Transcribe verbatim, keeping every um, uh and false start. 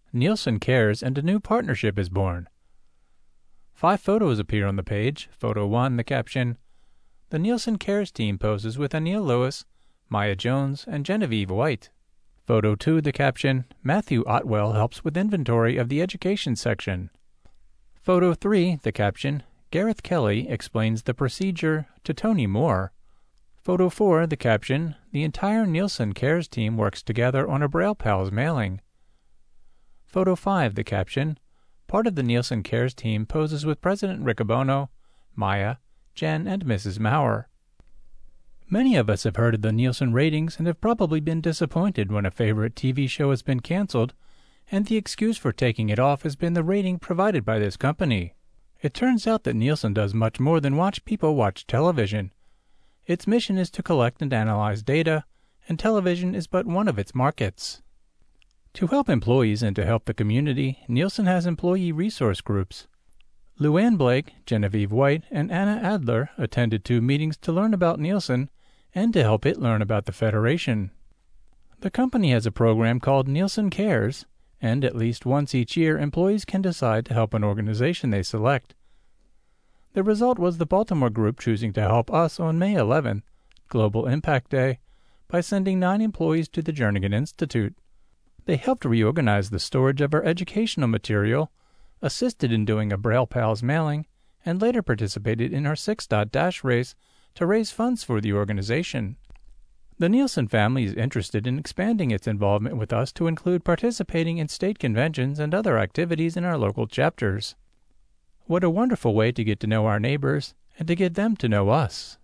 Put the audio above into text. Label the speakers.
Speaker 1: Nielsen cares and a new partnership is born. Five photos appear on the page. Photo one, the caption, "The Nielsen Cares team poses with Anil Lewis, Maya Jones, and Genevieve White." Photo two, the caption, "Matthew Otwell helps with inventory of the education section." Photo three, the caption, "Gareth Kelly explains the procedure to Tony Moore." Photo four, the caption, "The entire Nielsen Cares team works together on a Braille Pals mailing." Photo five, the caption, "Part of the Nielsen Cares team poses with President Riccobono, Maya, Jen, and Missus Maurer." Many of us have heard of the Nielsen ratings and have probably been disappointed when a favorite T V show has been canceled, and the excuse for taking it off has been the rating provided by this company. It turns out that Nielsen does much more than watch people watch television. Its mission is to collect and analyze data, and television is but one of its markets. To help employees and to help the community, Nielsen has employee resource groups. Luann Blake, Genevieve White, and Anna Adler attended two meetings to learn about Nielsen and to help it learn about the Federation. The company has a program called Nielsen Cares, and at least once each year employees can decide to help an organization they select. The result was the Baltimore group choosing to help us on May eleventh, Global Impact Day, by sending nine employees to the Jernigan Institute. They helped reorganize the storage of our educational material, assisted in doing a Braille Pals mailing, and later participated in our six dot dash race to raise funds for the organization. The Nielsen family is interested in expanding its involvement with us to include participating in state conventions and other activities in our local chapters. What a wonderful way to get to know our neighbors and to get them to know us.